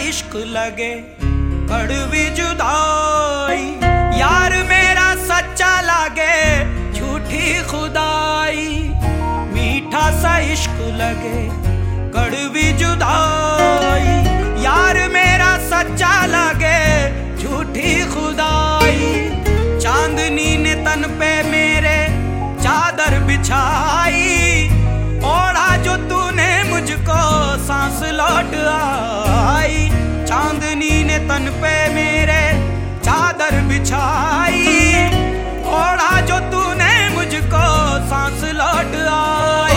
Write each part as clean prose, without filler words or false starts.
इश्क लगे कड़वी जुदाई, यार मेरा सच्चा लगे झूठी खुदाई। मीठा सा इश्क लगे कड़वी जुदाई, यार मेरा सच्चा लगे झूठी खुदाई। चांदनी ने तन पे मेरे चादर बिछाई, ओढ़ा जो तूने मुझको सांस लौट आई। चांदनी ने तन पे मेरे चादर बिछाई, ओढ़ा जो तूने मुझको सांस लौट आई।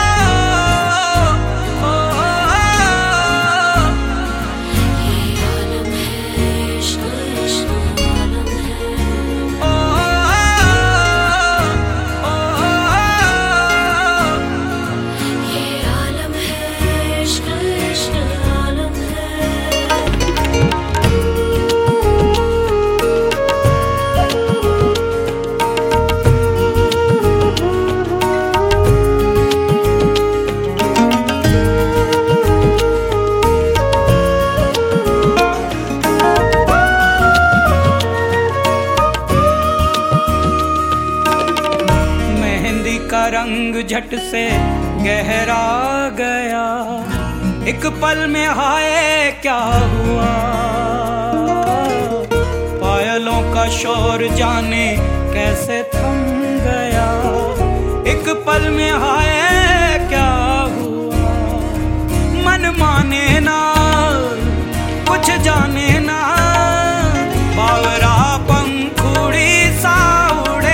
का रंग झट से गहरा गया, एक पल में हाय क्या हुआ। पायलों का शोर जाने कैसे थम गया, एक पल में हाय क्या हुआ। मन माने ना कुछ जाने ना, बावरा पंखुड़ी सा उड़े।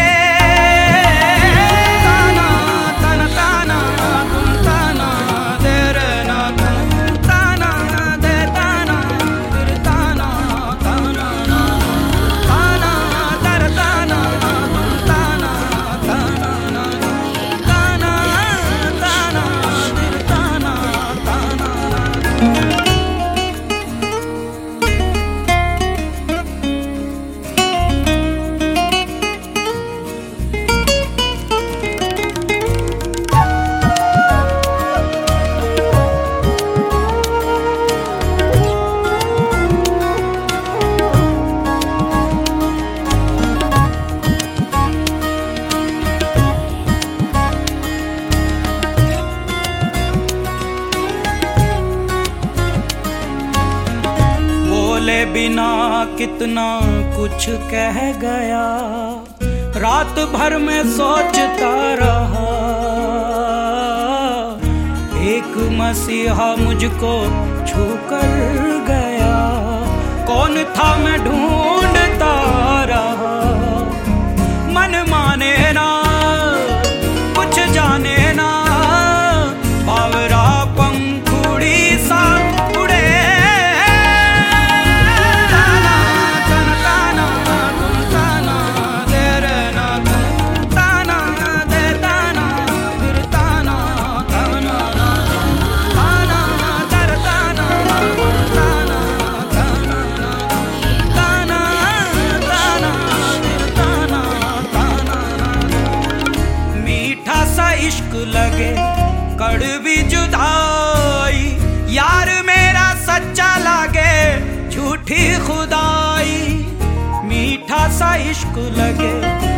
बोले बिना कितना कुछ कह गया, रात भर में सोचता रहा। एक मसीहा मुझको छू कर गया, कौन था मैं ढूंढता रहा। मन माने ना कुछ जाने ना, बावरा पंखुड़ी सा उड़े। इश्क लगे कड़वी जुदाई, यार मेरा सच्चा लगे झूठी खुदाई। मीठा सा इश्क लगे